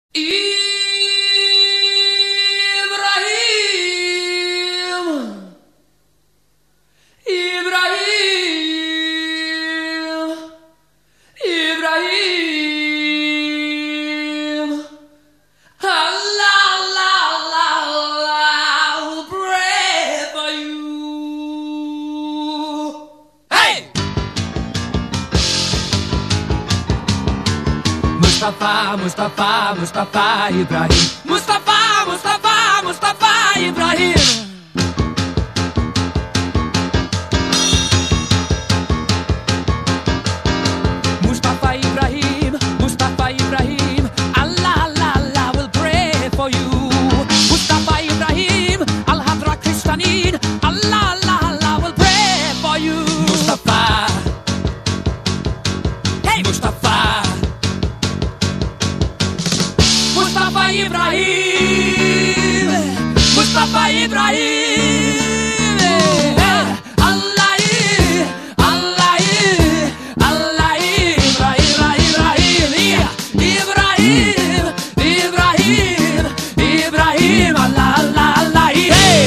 I'll pray for you. Hey! Mustafa, Mustafa, Mustafa Ibrahim. Mustafa, Mustafa, Mustafa Ibrahim. Mustafa Ibrahim, Mustafa Ibrahim. Allah, Allah, Allah will pray for you. Mustafa Ibrahim, Al-Hadra Kristanin. Allah, Allah, Allah will pray for you. Mustafa, hey Mustafa. Mustafa Ibrahim, Mustafa Ibrahim. Allah, Allah, Allah, Ibrahim, Ibrahim, Ibrahim, Ibrahim, Allah, Allah, Allah, hey.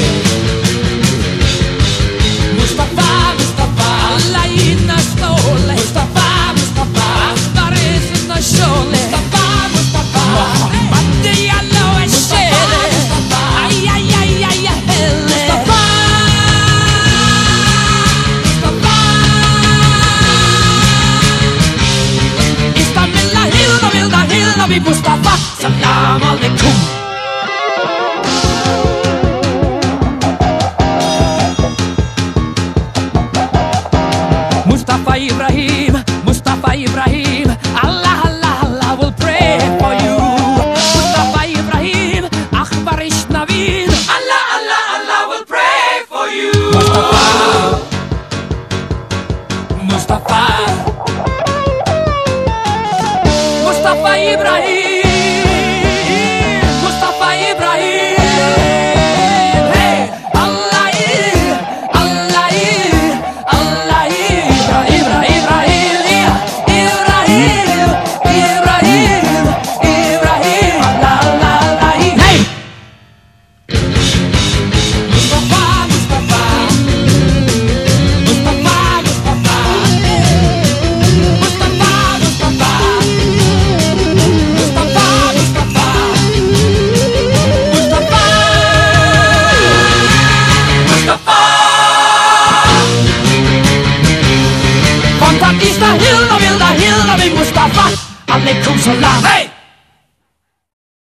Mustafa, Mustafa, Allah in the soul. Mustafa, Mustafa, Astar is in the soul. Mustafa, Mustafa, Muhammad the yellow and shell. Ay, ay, ay, ay, ay, Mustafa, Mustafa. Istamillah, Nabi Mustafa, Salam alaikum.